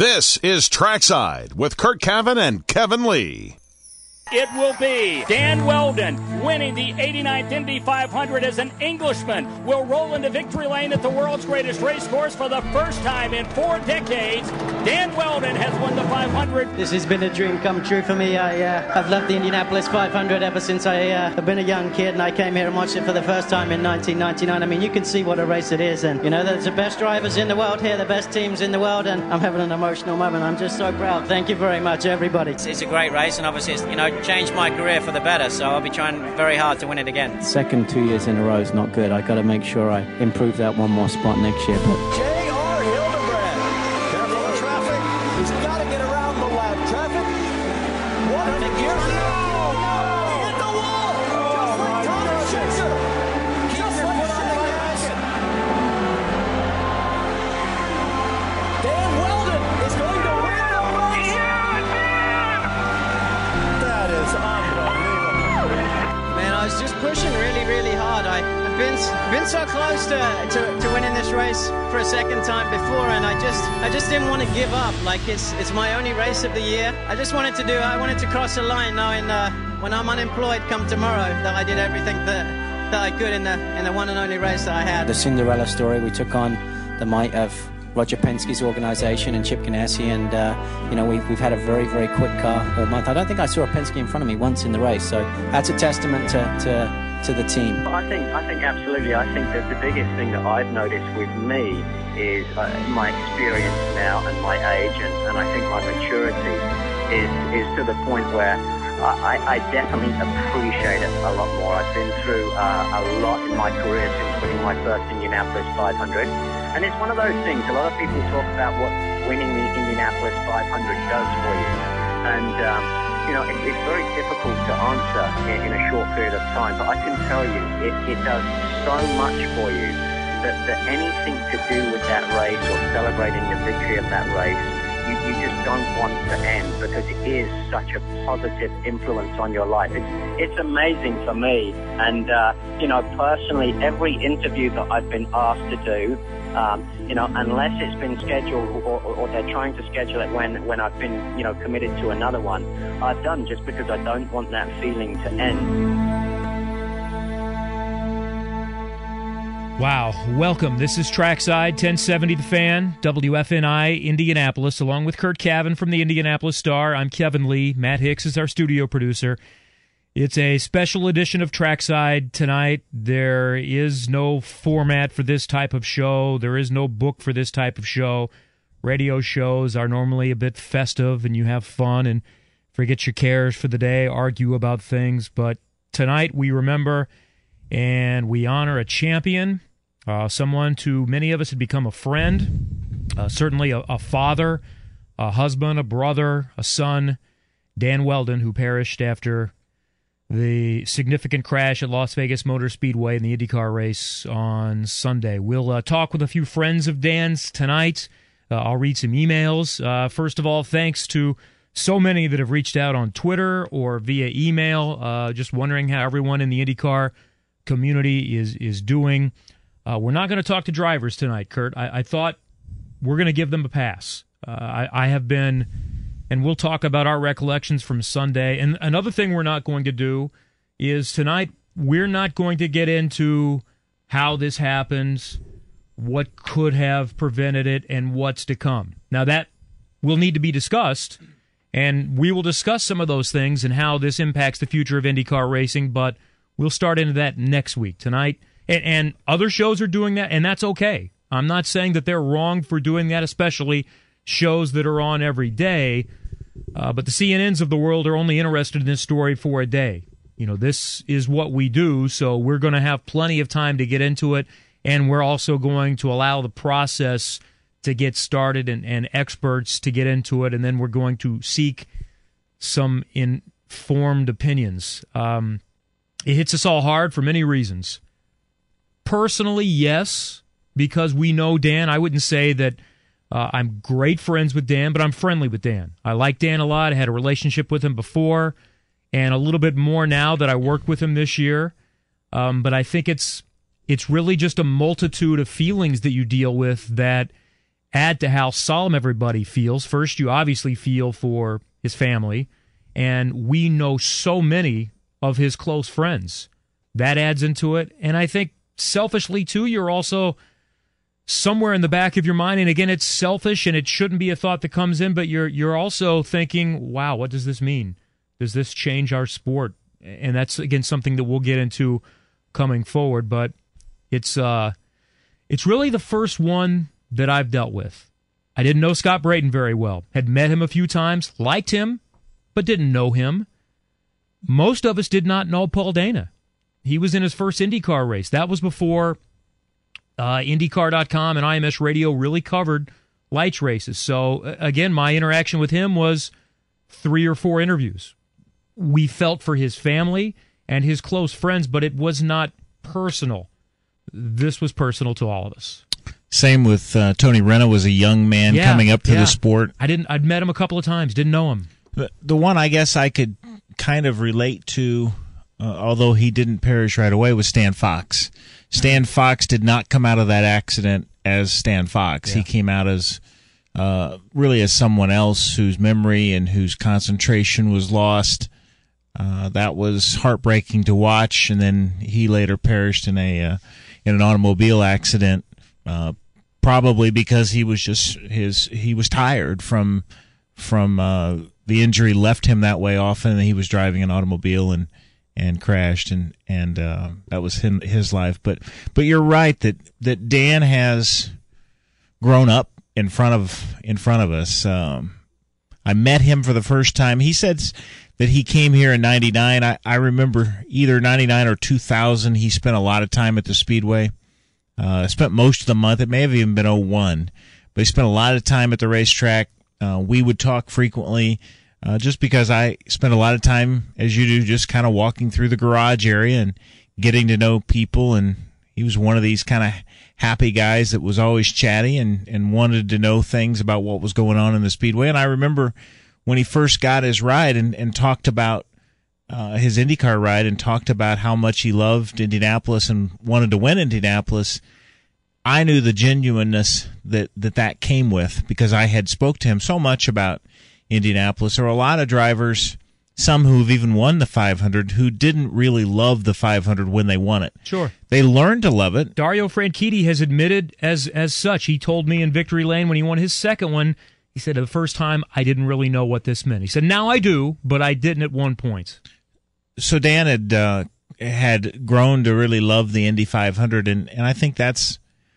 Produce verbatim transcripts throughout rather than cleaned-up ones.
This is Trackside with Kurt Cavan and Kevin Lee. It will be Dan Wheldon winning the eighty-ninth Indy five hundred as an Englishman will roll into victory lane at the world's greatest race course for the first time in four decades. Dan Wheldon has won the five hundred. This has been a dream come true for me. I, uh, I've loved the Indianapolis five hundred ever since I, uh, I've been a young kid, and I came here and watched it for the first time in nineteen ninety-nine. I mean, you can see what a race it is, and you know, there's the best drivers in the world here, the best teams in the world, and I'm having an emotional moment. I'm just so proud. Thank you very much, everybody. It's, it's a great race, and obviously it's, you know, changed my career for the better, so I'll be trying very hard to win it again. Second two years in a row is not good. I got to make sure I improve that one more spot next year. But J R Hildebrand, careful of traffic. He's got to get around the lap. Traffic. What a gear! No, no, he hit the wall. Just like Connor Schicker. Just like Schicker. Dan Wheldon is going to win the race. That is unbelievable. man, I was just pushing really, really hard. I, I've been been so close to, to to winning this race for a second time before, and I just I just didn't want to give up. Like it's it's my only race of the year. I just wanted to do. I wanted to cross the line, knowing uh, when I'm unemployed come tomorrow that I did everything that that I could in the in the one and only race that I had. The Cinderella story, we took on the might of Roger Penske's organisation and Chip Ganassi, and uh, you know we've, we've had a very, very quick car all month. I don't think I saw a Penske in front of me once in the race, so that's a testament to, to, to the team. I think, I think absolutely. I think that the biggest thing that I've noticed with me is uh, my experience now and my age, and, and I think my maturity is is to the point where I, I definitely appreciate it a lot more. I've been through uh, a lot in my career since winning my first Indianapolis five hundred. And it's one of those things, a lot of people talk about what winning the Indianapolis five hundred does for you. And, um, you know, it, it's very difficult to answer in, in a short period of time, but I can tell you it, it does so much for you that, that anything to do with that race or celebrating the victory of that race, you, you just don't want to end, because it is such a positive influence on your life. It's, it's amazing for me. And, uh, you know, personally, every interview that I've been asked to do, Um, you know, unless it's been scheduled or, or, or they're trying to schedule it when, when I've been, you know, committed to another one, I've done just because I don't want that feeling to end. Wow. Welcome. This is Trackside, ten seventy The Fan, W F N I, Indianapolis, along with Kurt Cavan from the Indianapolis Star. I'm Kevin Lee. Matt Hicks is our studio producer. It's a special edition of Trackside tonight. There is no format for this type of show. There is no book for this type of show. Radio shows are normally a bit festive, and you have fun and forget your cares for the day, argue about things. But tonight we remember and we honor a champion, uh, someone to many of us had become a friend, uh, certainly a, a father, a husband, a brother, a son, Dan Wheldon, who perished after the significant crash at Las Vegas Motor Speedway in the IndyCar race on Sunday. We'll uh, talk with a few friends of Dan's tonight. Uh, I'll read some emails. Uh, first of all, thanks to so many that have reached out on Twitter or via email, uh, just wondering how everyone in the IndyCar community is is doing. Uh, we're not going to talk to drivers tonight, Kurt. I, I thought we're going to give them a pass. Uh, I, I have been... And we'll talk about our recollections from Sunday. And another thing we're not going to do is tonight we're not going to get into how this happens, what could have prevented it, and what's to come. Now, that will need to be discussed, and we will discuss some of those things and how this impacts the future of IndyCar racing, but we'll start into that next week. Tonight, and, and other shows are doing that, and that's okay. I'm not saying that they're wrong for doing that, especially shows that are on every day. Uh, but the C N Ns of the world are only interested in this story for a day. You know, this is what we do, so we're going to have plenty of time to get into it, and we're also going to allow the process to get started and, and experts to get into it, and then we're going to seek some informed opinions. Um, it hits us all hard for many reasons. Personally, yes, because we know Dan. I wouldn't say that Uh, I'm great friends with Dan, but I'm friendly with Dan. I like Dan a lot. I had a relationship with him before, and a little bit more now that I worked with him this year. Um, but I think it's it's really just a multitude of feelings that you deal with that add to how solemn everybody feels. First, you obviously feel for his family, and we know so many of his close friends. That adds into it. And I think selfishly, too, you're also somewhere in the back of your mind, and again, it's selfish and it shouldn't be a thought that comes in, but you're you're also thinking, wow, what does this mean? Does this change our sport? And that's, again, something that we'll get into coming forward, but it's uh, it's really the first one that I've dealt with. I didn't know Scott Brayton very well. Had met him a few times, liked him, but didn't know him. Most of us did not know Paul Dana. He was in his first IndyCar race. That was before uh, IndyCar dot com and I M S Radio really covered lights races. So, again, my interaction with him was three or four interviews. We felt for his family and his close friends, but it was not personal. This was personal to all of us. Same with uh, Tony Renna, was a young man yeah, coming up through yeah. the sport. I didn't. I'd met him a couple of times. Didn't know him. The, the one I guess I could kind of relate to, uh, although he didn't perish right away, was Stan Fox. Stan Fox did not come out of that accident as Stan Fox. Yeah. He came out as uh, really as someone else whose memory and whose concentration was lost. Uh, that was heartbreaking to watch, and then he later perished in a uh, in an automobile accident. Uh, probably because he was just his he was tired from from uh, the injury left him that way often, and he was driving an automobile and and crashed, and and uh, that was him his life. But but you're right that that Dan has grown up in front of in front of us. Um, I met him for the first time. He said that he came here in ninety-nine. I, I remember either ninety-nine or two thousand. He spent a lot of time at the Speedway. Uh, spent most of the month. It may have even been oh one, but he spent a lot of time at the racetrack. Uh, we would talk frequently uh, just because I spent a lot of time, as you do, just kind of walking through the garage area and getting to know people. And he was one of these kind of happy guys that was always chatty and, and wanted to know things about what was going on in the Speedway. And I remember when he first got his ride and, and talked about Uh, his IndyCar ride and talked about how much he loved Indianapolis and wanted to win Indianapolis, I knew the genuineness that that, that came with because I had spoke to him so much about Indianapolis. There are a lot of drivers, some who have even won the five hundred, who didn't really love the five hundred when they won it. Sure. They learned to love it. Dario Franchitti has admitted as as such. He told me in Victory Lane when he won his second one, he said, the first time I didn't really know what this meant. He said, now I do, but I didn't at one point. So Dan had uh, had grown to really love the Indy five hundred, and, and I think that's,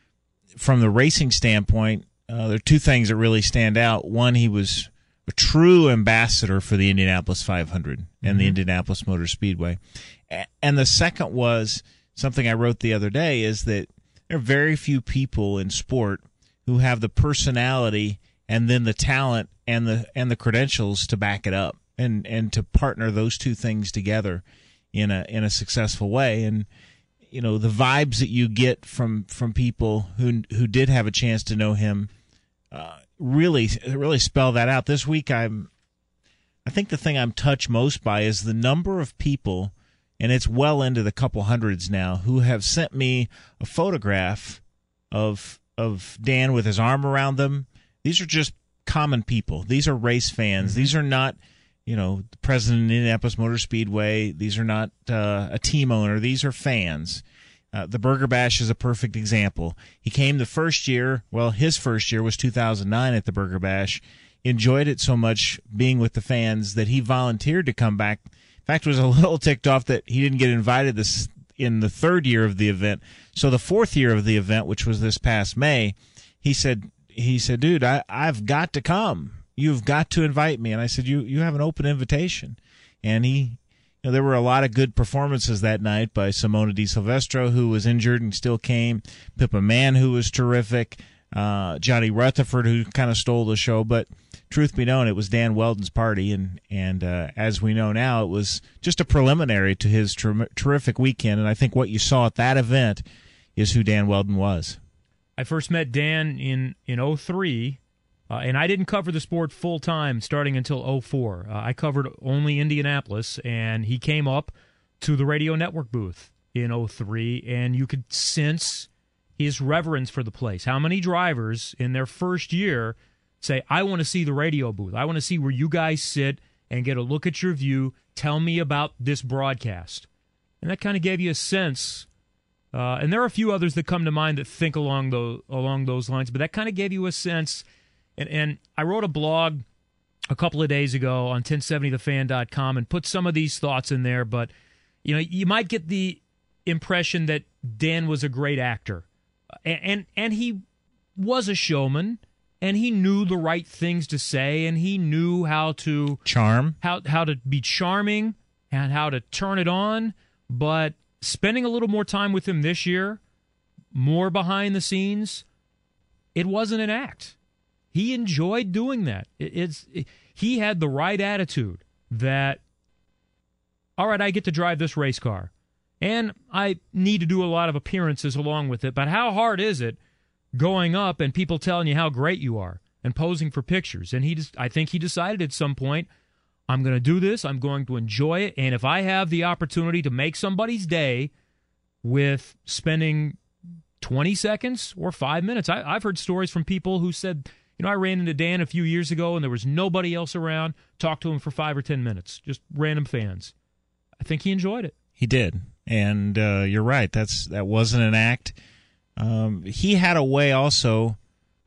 from the racing standpoint, uh, there are two things that really stand out. One, he was a true ambassador for the Indianapolis five hundred and mm-hmm. the Indianapolis Motor Speedway. And the second was something I wrote the other day, is that there are very few people in sport who have the personality and then the talent and the and the credentials to back it up. And and to partner those two things together in a in a successful way, and you know the vibes that you get from, from people who who did have a chance to know him, uh, really really spell that out. This week, I'm I think the thing I'm touched most by is the number of people, and it's well into the couple hundreds now, who have sent me a photograph of of Dan with his arm around them. These are just common people. These are race fans. Mm-hmm. These are not, you know, the president of Indianapolis Motor Speedway. These are not uh, a team owner. These are fans. Uh, the Burger Bash is a perfect example. He came the first year, well, his first year was two thousand nine at the Burger Bash, enjoyed it so much being with the fans that he volunteered to come back. In fact, was a little ticked off that he didn't get invited this in the third year of the event. So the fourth year of the event, which was this past May, he said, he said, dude, I, I've got to come. You've got to invite me. And I said, you you have an open invitation. And he, you know, there were a lot of good performances that night by Simona Di Silvestro, who was injured and still came, Pippa Mann, who was terrific, uh, Johnny Rutherford, who kind of stole the show. But truth be known, it was Dan Wheldon's party. And, and uh, as we know now, it was just a preliminary to his ter- terrific weekend. And I think what you saw at that event is who Dan Wheldon was. I first met Dan in, in oh three. Uh, and I didn't cover the sport full-time starting until oh four. Uh, I covered only Indianapolis, and he came up to the radio network booth in oh three, and you could sense his reverence for the place. How many drivers in their first year say, I want to see the radio booth. I want to see where you guys sit and get a look at your view. Tell me about this broadcast. And that kind of gave you a sense. Uh, and there are a few others that come to mind that think along those, along those lines, but that kind of gave you a sense. And, and I wrote a blog a couple of days ago on ten seventy the fan dot com and put some of these thoughts in there. But, you know, you might get the impression that Dan was a great actor. And, and, and he was a showman. And he knew the right things to say, and he knew how to charm, how how to be charming, and how to turn it on. But spending a little more time with him this year, more behind the scenes, it wasn't an act. He enjoyed doing that. It, it's it, he had the right attitude that, all right, I get to drive this race car, and I need to do a lot of appearances along with it. But how hard is it? Going up and people telling you how great you are and posing for pictures. And he just, I think he decided at some point, I'm going to do this, I'm going to enjoy it, and if I have the opportunity to make somebody's day with spending twenty seconds or five minutes. I, I've heard stories from people who said, you know, I ran into Dan a few years ago and there was nobody else around, talked to him for five or ten minutes, just random fans. I think he enjoyed it. He did. And uh, you're right, that's that wasn't an act. Um, he had a way also,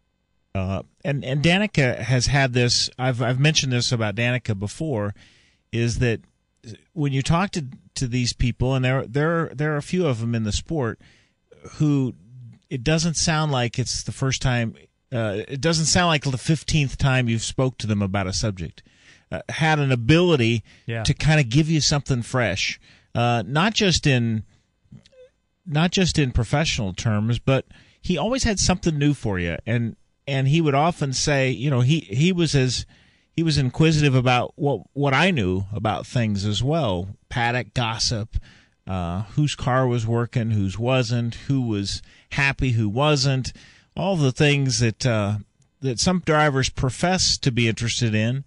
uh, and and Danica has had this. I've I've mentioned this about Danica before, is that when you talk to to these people, and there there there are a few of them in the sport, who it doesn't sound like it's the first time. Uh, it doesn't sound like the fifteenth time you've spoke to them about a subject. Uh, had an ability yeah. to kind of give you something fresh, uh, not just in. Not just in professional terms, but he always had something new for you, and and he would often say, you know, he, he was as he was inquisitive about what what I knew about things as well, paddock gossip, uh, whose car was working, whose wasn't, who was happy, who wasn't, all the things that uh, that some drivers profess to be interested in,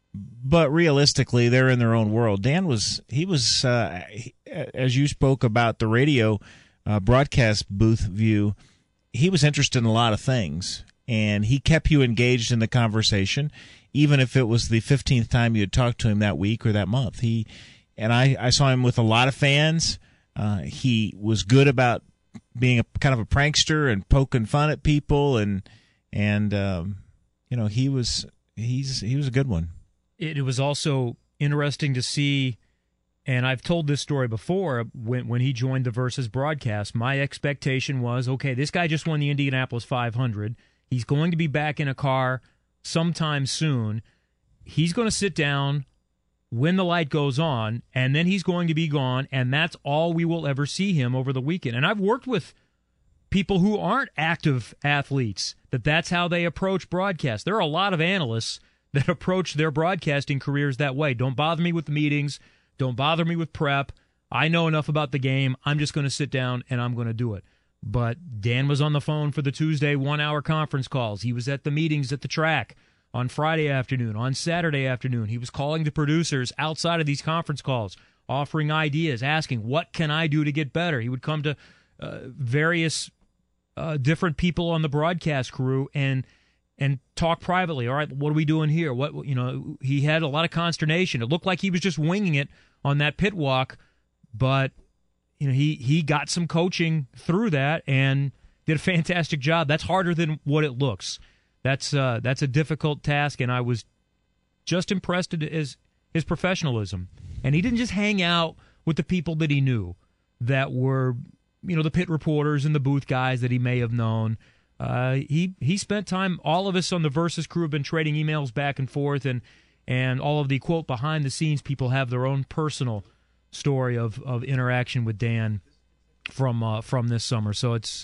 but realistically they're in their own world. Dan was he was uh, he, as you spoke about the radio. Uh, broadcast booth view, he was interested in a lot of things, and he kept you engaged in the conversation, even if it was the fifteenth time you had talked to him that week or that month. He and I, I saw him with a lot of fans. Uh, he was good about being a kind of a prankster and poking fun at people, and and um, you know he was he's he was a good one. It, it was also interesting to see. And I've told this story before, when when he joined the Versus broadcast, my expectation was, okay, this guy just won the Indianapolis five hundred. He's going to be back in a car sometime soon. He's going to sit down when the light goes on, and then he's going to be gone, and that's all we will ever see him over the weekend. And I've worked with people who aren't active athletes, that that's how they approach broadcast. There are a lot of analysts that approach their broadcasting careers that way. Don't bother me with the meetings. Don't bother me with prep. I know enough about the game. I'm just going to sit down and I'm going to do it. But Dan was on the phone for the Tuesday one-hour conference calls. He was at the meetings at the track on Friday afternoon, on Saturday afternoon. He was calling to producers outside of these conference calls, offering ideas, asking, what can I do to get better? He would come to uh, various uh, different people on the broadcast crew and and talk privately. All right, what are we doing here? What you know, he had a lot of consternation. It looked like he was just winging it on that pit walk, but you know, he he got some coaching through that and did a fantastic job. That's harder than what it looks. That's uh, that's a difficult task, and I was just impressed at his his professionalism. And he didn't just hang out with the people that he knew, that were, you know, the pit reporters and the booth guys that he may have known. Uh, he he spent time. All of us on the Versus crew have been trading emails back and forth, and and all of the quote behind the scenes people have their own personal story of, of interaction with Dan from uh, from this summer. So it's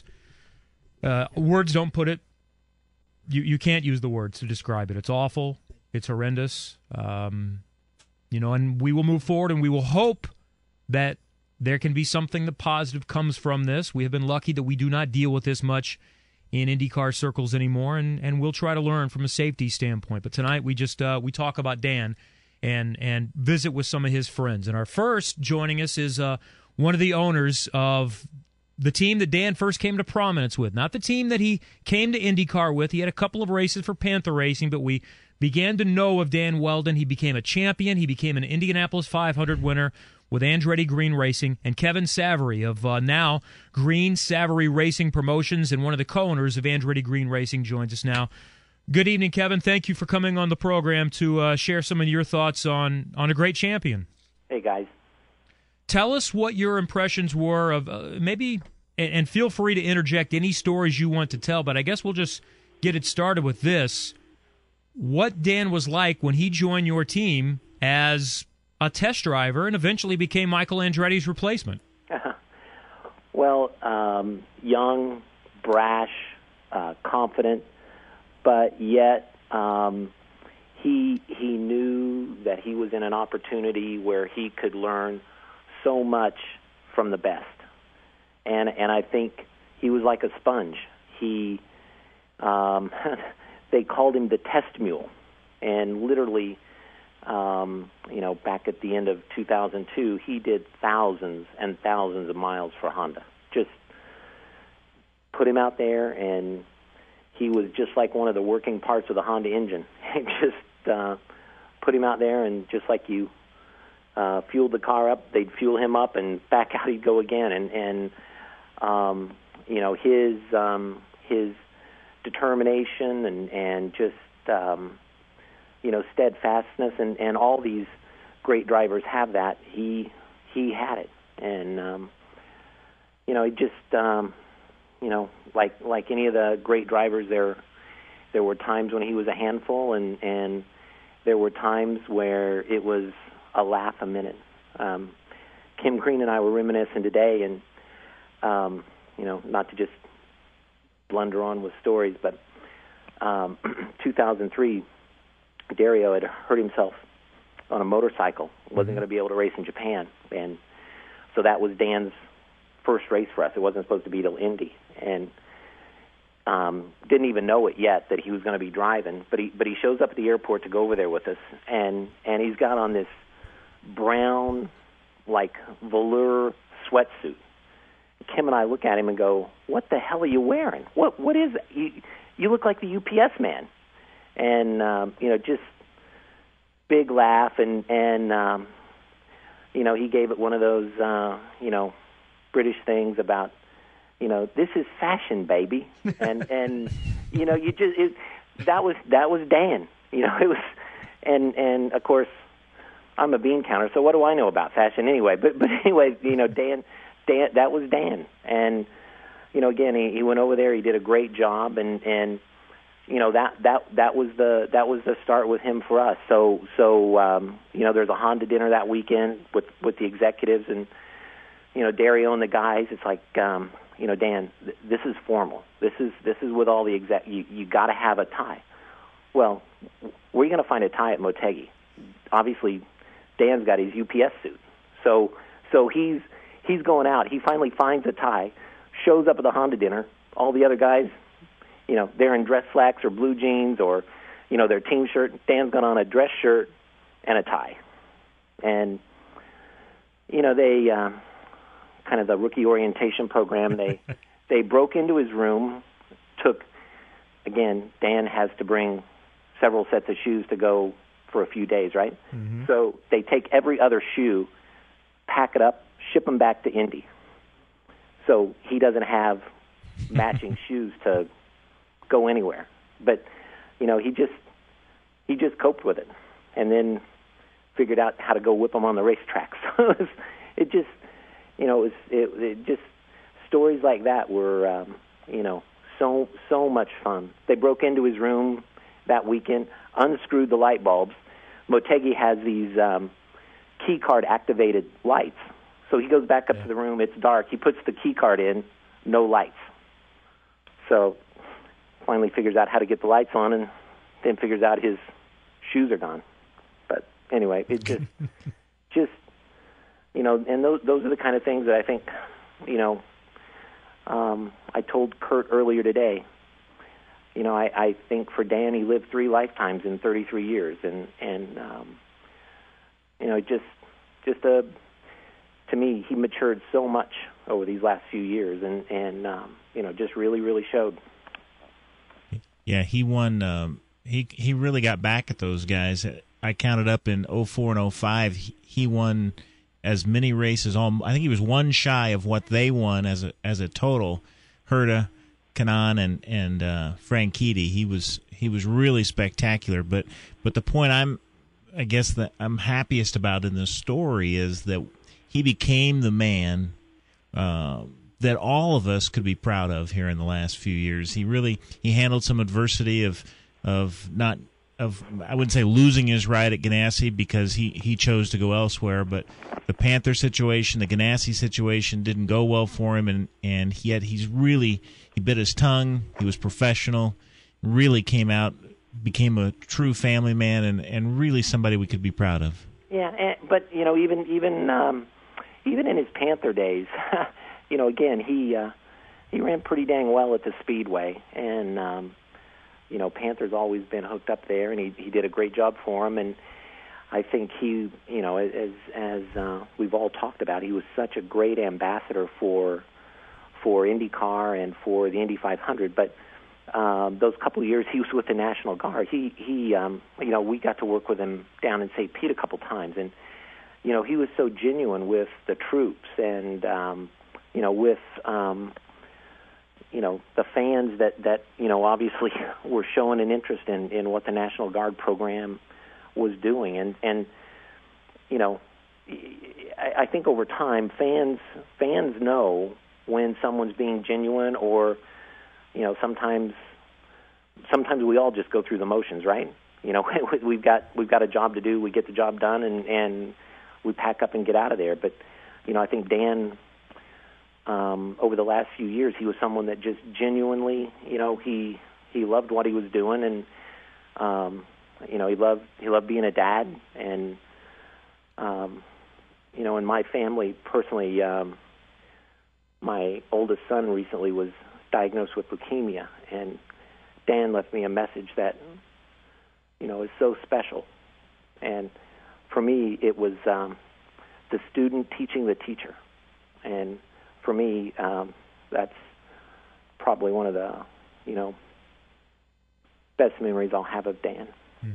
uh, words don't put it. You you can't use the words to describe it. It's awful. It's horrendous. Um, you know, and we will move forward, and we will hope that there can be something that positive comes from this. We have been lucky that we do not deal with this much in IndyCar circles anymore, and, and we'll try to learn from a safety standpoint. But tonight we just uh, we talk about Dan and and visit with some of his friends. And our first joining us is uh, one of the owners of the team that Dan first came to prominence with, not the team that he came to IndyCar with. He had a couple of races for Panther Racing, but we began to know of Dan Wheldon. He became a champion. He became an Indianapolis five hundred winner with Andretti Green Racing, and Kevin Savary of uh, now Green Savary Racing Promotions and one of the co-owners of Andretti Green Racing joins us now. Good evening, Kevin. Thank you for coming on the program to uh, share some of your thoughts on, on a great champion. Hey, guys. Tell us what your impressions were of uh, maybe, and, and feel free to interject any stories you want to tell, but I guess we'll just get it started with this. What Dan was like when he joined your team as a test driver and eventually became Michael Andretti's replacement. Well, um, young, brash, uh, confident, but yet um, he he knew that he was in an opportunity where he could learn so much from the best, and and I think he was like a sponge. He um, they called him the test mule, and literally. Um, you know, back at the end of two thousand two, he did thousands and thousands of miles for Honda. Just put him out there, and he was just like one of the working parts of the Honda engine. just uh, put him out there, and just like you uh, fueled the car up, they'd fuel him up, and back out he'd go again. And, and um, you know, his um, his determination and, and just... Um, you know, steadfastness, and, and all these great drivers have that. He he had it, and um, you know, it just um, you know, like like any of the great drivers, there there were times when he was a handful, and and there were times where it was a laugh a minute. Um, Kim Green and I were reminiscing today, and um, you know, not to just blunder on with stories, but um, two thousand three. Dario had hurt himself on a motorcycle, wasn't going to be able to race in Japan, and so that was Dan's first race for us. It wasn't supposed to be till Indy, and um, didn't even know it yet that he was going to be driving. But he but he shows up at the airport to go over there with us, and and he's got on this brown like velour sweatsuit. Kim and I look at him and go, "What the hell are you wearing? What what is that? You, you look like the U P S man." And, um, you know, just big laugh, and, and um, you know, he gave it one of those, uh, you know, British things about, you know, this is fashion, baby. And, and you know, you just, it, that was, that was Dan. You know, it was, and, and of course, I'm a bean counter, so what do I know about fashion anyway? But, but anyway, you know, Dan, Dan, that was Dan. And, you know, again, he, he went over there, he did a great job, and, and, you know, that, that that was the that was the start with him for us. So so um, you know, there's a Honda dinner that weekend with, with the executives, and you know, Dario and the guys. It's like um, you know, Dan, th- this is formal. This is this is with all the exec. You you got to have a tie. Well, where are you going to find a tie at Motegi? Obviously, Dan's got his U P S suit. So so he's he's going out. He finally finds a tie, shows up at the Honda dinner. All the other guys, you know, they're in dress slacks or blue jeans or, you know, their team shirt. Dan's got on a dress shirt and a tie. And, you know, they, uh, kind of the rookie orientation program, they they broke into his room, took, again, Dan has to bring several sets of shoes to go for a few days, right? Mm-hmm. So they take every other shoe, pack it up, ship them back to Indy. So he doesn't have matching shoes to go anywhere. But, you know, he just he just coped with it, and then figured out how to go whip them on the racetrack. So it, was, it just, you know, it, was, it, it just stories like that were, um, you know, so so much fun. They broke into his room that weekend, unscrewed the light bulbs. Motegi has these um, key card activated lights. So he goes back up yeah. to the room. It's dark. He puts the key card in, no lights. So finally figures out how to get the lights on, and then figures out his shoes are gone. But anyway, it just, just you know, and those those are the kind of things that I think, you know, um, I told Kurt earlier today. You know, I, I think for Dan, he lived three lifetimes in thirty-three years, and and um, you know, just just a to me, he matured so much over these last few years, and and um, you know, just really, really showed. Yeah, he won. Um, he he really got back at those guys. I counted up in oh four and oh five. He, he won as many races. All I think he was one shy of what they won as a as a total. Herta, Kanaan, and and uh, Franchitti. He was he was really spectacular. But but the point I'm I guess that I'm happiest about in this story is that he became the man uh, that all of us could be proud of here in the last few years. He really he handled some adversity of of not of I wouldn't say losing his ride at Ganassi because he, he chose to go elsewhere, but the Panther situation, the Ganassi situation didn't go well for him, and and yet he's really he bit his tongue. He was professional, really came out, became a true family man, and, and really somebody we could be proud of. Yeah, and, but you know, even even um, even in his Panther days. You know, again, he uh, he ran pretty dang well at the Speedway, and um, you know, Panther's always been hooked up there, and he he did a great job for him. And I think he, you know, as as uh, we've all talked about, he was such a great ambassador for for IndyCar and for the Indy five hundred. But um, those couple of years he was with the National Guard, he he, um, you know, we got to work with him down in Saint Pete a couple times, and you know, he was so genuine with the troops and. Um, You know, with um, you know the fans that, that you know obviously were showing an interest in, in what the National Guard program was doing, and and you know, I, I think over time fans fans know when someone's being genuine, or you know sometimes sometimes we all just go through the motions, right? You know, we've got we've got a job to do, we get the job done, and, and we pack up and get out of there. But you know, I think Dan. Um, over the last few years, he was someone that just genuinely, you know, he he loved what he was doing, and um, you know, he loved he loved being a dad, and um, you know, in my family personally, um, my oldest son recently was diagnosed with leukemia, and Dan left me a message that, you know, is so special, and for me, it was um, the student teaching the teacher, and for me, um, that's probably one of the, you know, best memories I'll have of Dan. Hmm.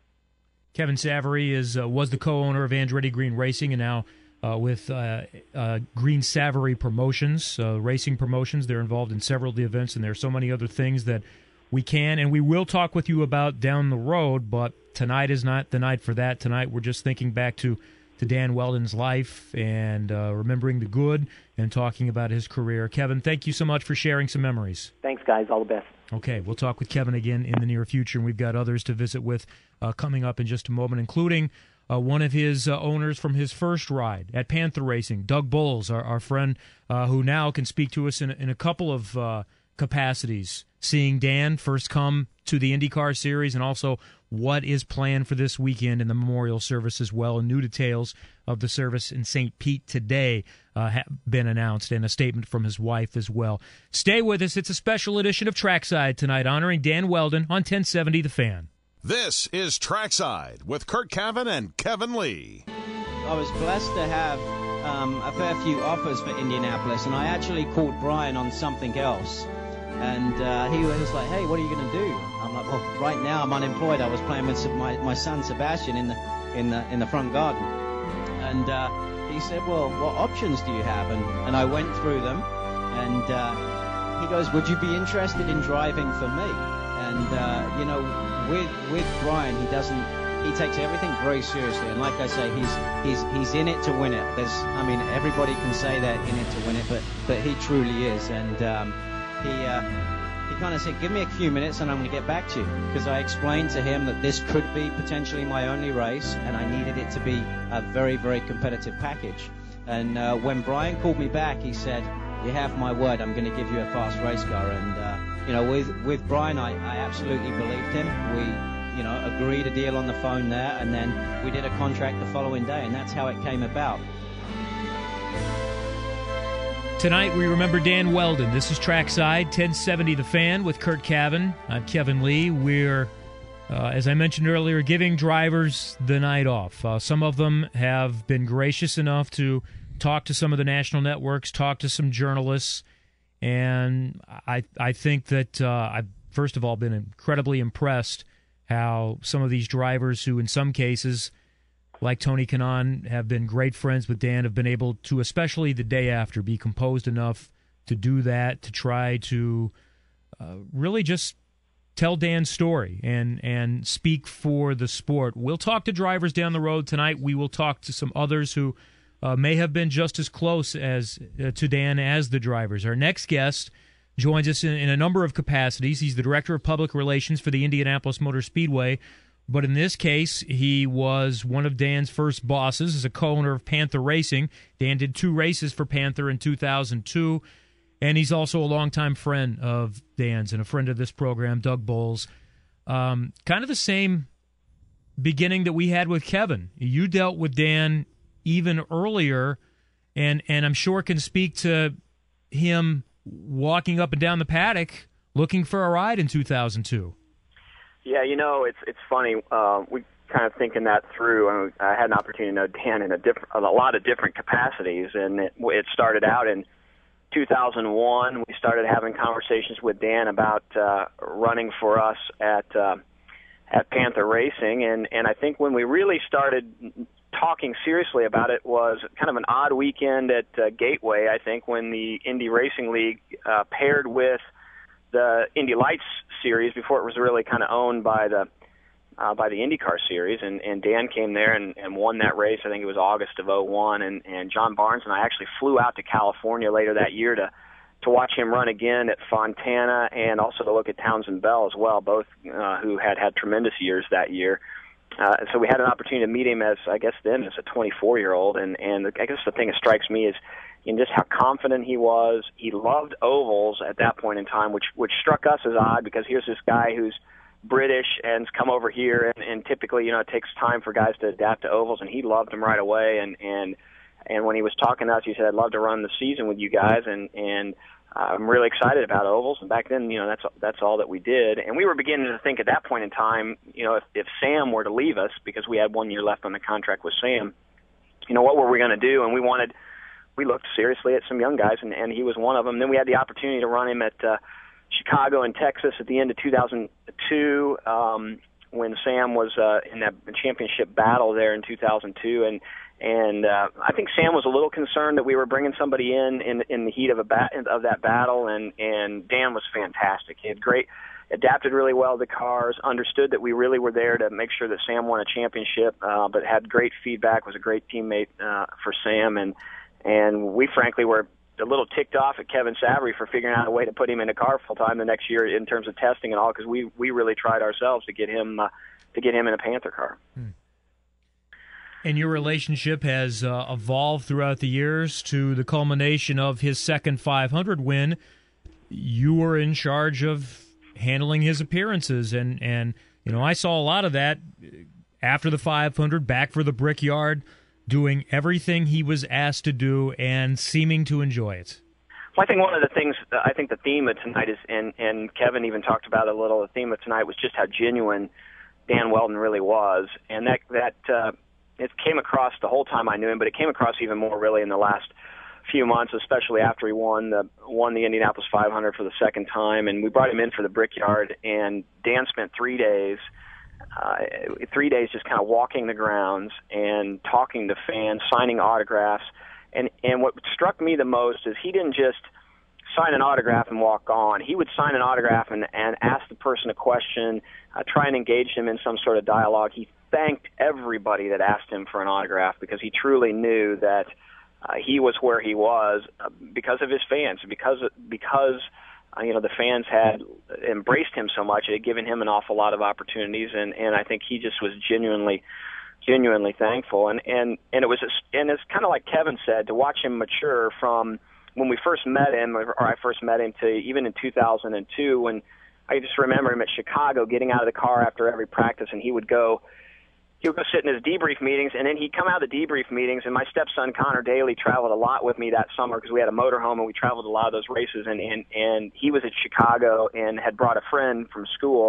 Kevin Savary is uh, was the co-owner of Andretti Green Racing, and now uh, with uh, uh, Green Savary Promotions, uh, racing promotions. They're involved in several of the events, and there are so many other things that we can and we will talk with you about down the road, but tonight is not the night for that. Tonight we're just thinking back to to Dan Wheldon's life and uh, remembering the good and talking about his career. Kevin, thank you so much for sharing some memories. Thanks, guys. All the best. Okay, we'll talk with Kevin again in the near future, and we've got others to visit with uh, coming up in just a moment, including uh, one of his uh, owners from his first ride at Panther Racing, Doug Bowles, our, our friend uh, who now can speak to us in, in a couple of uh, capacities, seeing Dan first come to the IndyCar Series, and also what is planned for this weekend in the memorial service as well. And new details of the service in Saint Pete today uh, have been announced, and a statement from his wife as well. Stay with us. It's a special edition of Trackside tonight, honoring Dan Wheldon on ten seventy The Fan. This is Trackside with Kurt Cavan and Kevin Lee. I was blessed to have um, a fair few offers for Indianapolis, and I actually called Brian on something else. And uh, he was like, hey, what are you going to do? I'm like, well, right now I'm unemployed. I was playing with my, my son Sebastian in the in the in the front garden. And uh, he said, well, what options do you have? And, and I went through them. And uh, he goes, would you be interested in driving for me? And, uh, you know, with with Brian, he doesn't, he takes everything very seriously. And like I say, he's he's he's in it to win it. There's, I mean, everybody can say they're in it to win it, but, but he truly is. And um, he uh, he kind of said, give me a few minutes and I'm going to get back to you. Because I explained to him that this could be potentially my only race, and I needed it to be a very, very competitive package. And uh, when Brian called me back, he said, you have my word, I'm going to give you a fast race car. And, uh, you know, with, with Brian, I, I absolutely believed him. We, you know, agreed a deal on the phone there, and then we did a contract the following day, and that's how it came about. Tonight we remember Dan Wheldon. This is Trackside, ten seventy The Fan with Kurt Cavan. I'm Kevin Lee. We're, uh, as I mentioned earlier, giving drivers the night off. Uh, some of them have been gracious enough to talked to some of the national networks, talked to some journalists, and I I think that uh, I've first of all been incredibly impressed how some of these drivers who in some cases, like Tony Kanaan, have been great friends with Dan, have been able to, especially the day after, be composed enough to do that, to try to uh, really just tell Dan's story and, and speak for the sport. We'll talk to drivers down the road tonight. We will talk to some others who uh, may have been just as close as uh, to Dan as the drivers. Our next guest joins us in, in a number of capacities. He's the Director of Public Relations for the Indianapolis Motor Speedway, but in this case, he was one of Dan's first bosses as a co-owner of Panther Racing. Dan did two races for Panther in two thousand two, and he's also a longtime friend of Dan's and a friend of this program, Doug Bowles. Um, kind of the same beginning that we had with Kevin. You dealt with Dan even earlier, and, and I'm sure can speak to him walking up and down the paddock looking for a ride in two thousand two. Yeah, you know, it's it's funny. Uh, we kind of thinking that through. I, mean, I had an opportunity to know Dan in a different, a lot of different capacities, and it, it started out in two thousand one. We started having conversations with Dan about uh, running for us at uh, at Panther Racing, and and I think when we really started talking seriously about it was kind of an odd weekend at uh, Gateway, I think, when the Indy Racing League uh, paired with the Indy Lights series before it was really kind of owned by the uh, by the IndyCar series, and, and Dan came there and, and won that race. I think it was August of oh one, and, and John Barnes and I actually flew out to California later that year to to watch him run again at Fontana and also to look at Townsend Bell as well, both uh, who had had tremendous years that year. Uh, so we had an opportunity to meet him as, I guess then, as a twenty-four-year-old, and, and I guess the thing that strikes me is in just how confident he was. He loved ovals at that point in time, which which struck us as odd because here's this guy who's British and's come over here, and, and typically, you know, it takes time for guys to adapt to ovals, and he loved them right away. And and and when he was talking to us, he said, "I'd love to run the season with you guys," and and uh, I'm really excited about ovals. And back then, you know, that's that's all that we did. And we were beginning to think at that point in time, you know, if, if Sam were to leave us, because we had one year left on the contract with Sam, you know, what were we going to do? And we wanted, we looked seriously at some young guys, and, and he was one of them. Then we had the opportunity to run him at uh, Chicago and Texas at the end of two thousand two, um, when Sam was uh, in that championship battle there in two thousand two, and and uh, I think Sam was a little concerned that we were bringing somebody in in, in the heat of a bat, of that battle, and and Dan was fantastic. He had great, adapted really well to the cars, understood that we really were there to make sure that Sam won a championship, uh, but had great feedback, was a great teammate uh, for Sam, and and we frankly were a little ticked off at Kevin Savary for figuring out a way to put him in a car full time the next year in terms of testing and all, because we we really tried ourselves to get him uh, to get him in a Panther car. Hmm. And your relationship has uh, evolved throughout the years to the culmination of his second five hundred win. You were in charge of handling his appearances, and and you know I saw a lot of that after the five hundred, back for the Brickyard, doing everything he was asked to do and seeming to enjoy it. Well, I think one of the things, I think the theme of tonight is, and, and Kevin even talked about it a little, the theme of tonight was just how genuine Dan Wheldon really was. And that, that uh, it came across the whole time I knew him, but it came across even more really in the last few months, especially after he won the, won the Indianapolis five hundred for the second time. And we brought him in for the Brickyard, and Dan spent three days Uh, three days just kind of walking the grounds and talking to fans, signing autographs. And, and what struck me the most is he didn't just sign an autograph and walk on. He would sign an autograph and, and ask the person a question, uh, try and engage them in some sort of dialogue. He thanked everybody that asked him for an autograph because he truly knew that uh, he was where he was uh, because of his fans, because because Uh, you know, the fans had embraced him so much; it had given him an awful lot of opportunities, and, and I think he just was genuinely, genuinely thankful. And and and it was, a, and it's kind of like Kevin said, to watch him mature from when we first met him, or I first met him, to even in two thousand two, when I just remember him at Chicago getting out of the car after every practice, and he would go. He would go sit in his debrief meetings, and then he'd come out of the debrief meetings, and my stepson, Connor Daly, traveled a lot with me that summer because we had a motorhome, and we traveled a lot of those races, and, and, and he was at Chicago and had brought a friend from school,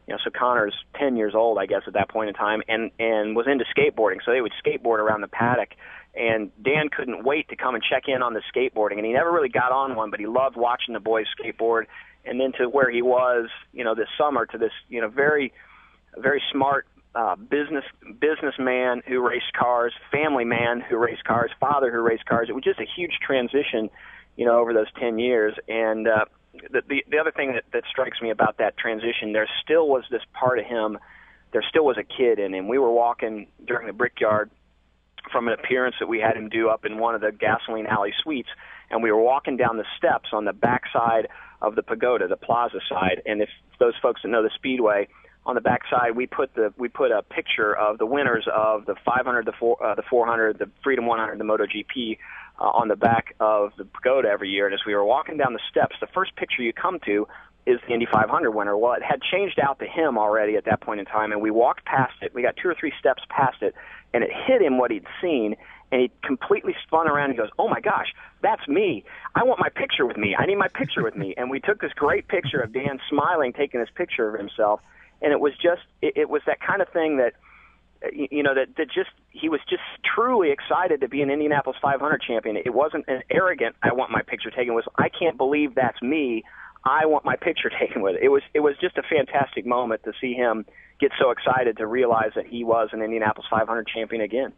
You know, so Connor's ten years old, I guess, at that point in time, and and was into skateboarding. So they would skateboard around the paddock, and Dan couldn't wait to come and check in on the skateboarding. And he never really got on one, but he loved watching the boys skateboard. And then to where he was, you know, this summer, to this, you know, very, very smart uh, business businessman who raced cars, family man who raced cars, father who raced cars. It was just a huge transition, you know, over those ten years. And uh, The, the the other thing that, that strikes me about that transition, there still was this part of him, there still was a kid in him. We were walking during the Brickyard from an appearance that we had him do up in one of the Gasoline Alley suites, and we were walking down the steps on the backside of the pagoda, the plaza side. And if those folks that know the Speedway, on the backside we put the we put a picture of the winners of the five hundred, the four, uh, the four hundred, the Freedom one hundred, the MotoGP. Uh, on the back of the pagoda every year. And as we were walking down the steps, the first picture you come to is the Indy five hundred winner. Well, it had changed out to him already at that point in time, and we walked past it. We got two or three steps past it, and it hit him what he'd seen, and he completely spun around and goes, oh, my gosh, that's me. I want my picture with me. I need my picture with me. And we took this great picture of Dan smiling, taking this picture of himself, and it was just, it, it was that kind of thing that, you know, that, that just, he was just truly excited to be an Indianapolis five hundred champion. It wasn't an arrogant, I want my picture taken. It was, I can't believe that's me. I want my picture taken with it. It was, it was just a fantastic moment to see him get so excited to realize that he was an Indianapolis five hundred champion again.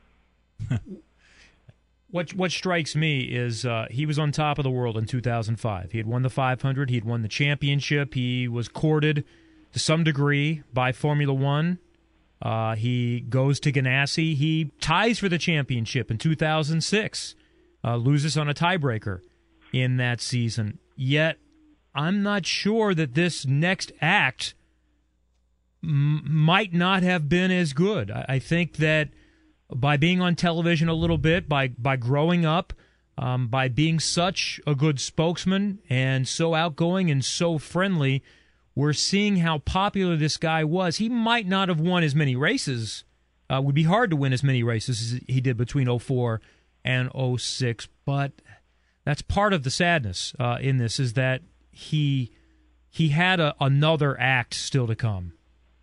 What what strikes me is uh, he was on top of the world in two thousand five. He had won the five hundred. He had won the championship. He was courted to some degree by Formula One. Uh, he goes to Ganassi. He ties for the championship in two thousand six, uh, loses on a tiebreaker in that season. Yet, I'm not sure that this next act m- might not have been as good. I, I think that by being on television a little bit, by, by growing up, um, by being such a good spokesman and so outgoing and so friendly, we're seeing how popular this guy was. He might not have won as many races. Uh, it would be hard to win as many races as he did between oh four and oh six, but that's part of the sadness uh, in this, is that he he had a, another act still to come.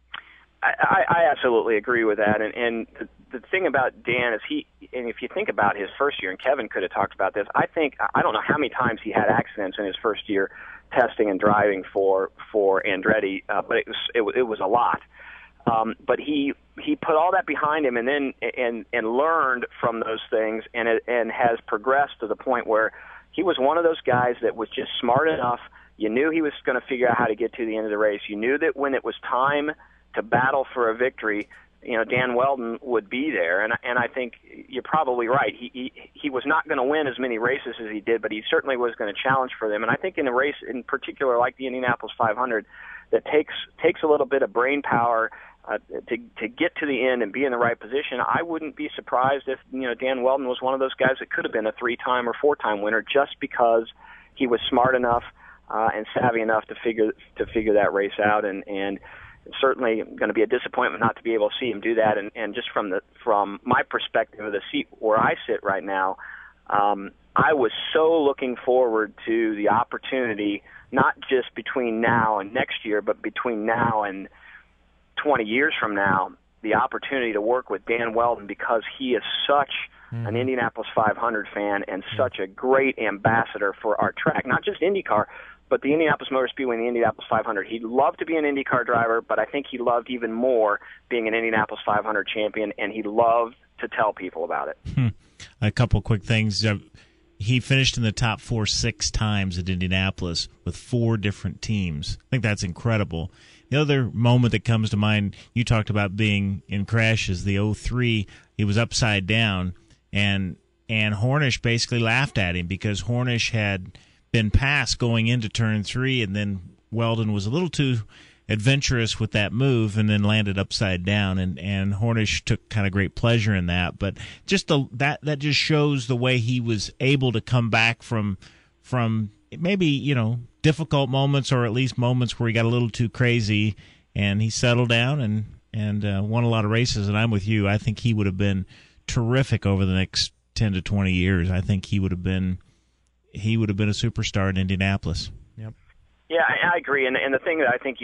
I, I absolutely agree with that. And, and the, the thing about Dan is he, and if you think about his first year, and Kevin could have talked about this, I think, I don't know how many times he had accidents in his first year testing and driving for for Andretti, uh, but it was it, it was a lot. Um, but he he put all that behind him, and then and and learned from those things, and it, and has progressed to the point where he was one of those guys that was just smart enough. You knew he was going to figure out how to get to the end of the race. You knew that when it was time to battle for a victory, you know, Dan Wheldon would be there, and and I think you're probably right. He he, he was not going to win as many races as he did, but he certainly was going to challenge for them. And I think in a race in particular like the Indianapolis five hundred, that takes takes a little bit of brain power uh, to to get to the end and be in the right position. I wouldn't be surprised if, you know, Dan Wheldon was one of those guys that could have been a three-time or four-time winner just because he was smart enough uh, and savvy enough to figure to figure that race out, and and. Certainly going to be a disappointment not to be able to see him do that. And, and just from the from my perspective of the seat where I sit right now, um, I was so looking forward to the opportunity, not just between now and next year, but between now and twenty years from now, the opportunity to work with Dan Wheldon, because he is such mm. an Indianapolis five hundred fan and mm. such a great ambassador for our track, not just IndyCar, but the Indianapolis Motor Speedway and the Indianapolis five hundred. He loved to be an IndyCar driver, but I think he loved even more being an Indianapolis five hundred champion, and he loved to tell people about it. Hmm. A couple quick things. Uh, he finished in the top four six times at Indianapolis with four different teams. I think that's incredible. The other moment that comes to mind, you talked about being in crashes, the oh three, he was upside down, and and Hornish basically laughed at him because Hornish had been passed going into turn three, and then Wheldon was a little too adventurous with that move and then landed upside down, and, and Hornish took kind of great pleasure in that. But just the, that that just shows the way he was able to come back from from maybe, you know, difficult moments, or at least moments where he got a little too crazy, and he settled down and, and uh, won a lot of races. And I'm with you. I think he would have been terrific over the next ten to twenty years. I think he would have been he would have been a superstar in Indianapolis. Yep. Yeah, I, I agree. And and the thing that I think you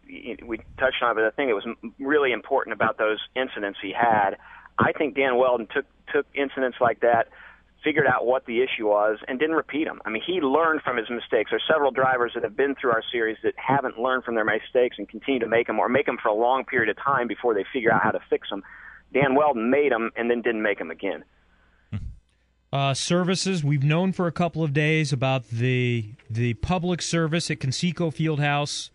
we touched on it, but I think it was really important about those incidents he had. I think Dan Wheldon took took incidents like that, figured out what the issue was, and didn't repeat them. I mean, he learned from his mistakes. There's several drivers that have been through our series that haven't learned from their mistakes and continue to make them, or make them for a long period of time before they figure out how to fix them. Dan Wheldon made them and then didn't make them again. Uh, services, we've known for a couple of days about the the public service at Conseco Fieldhouse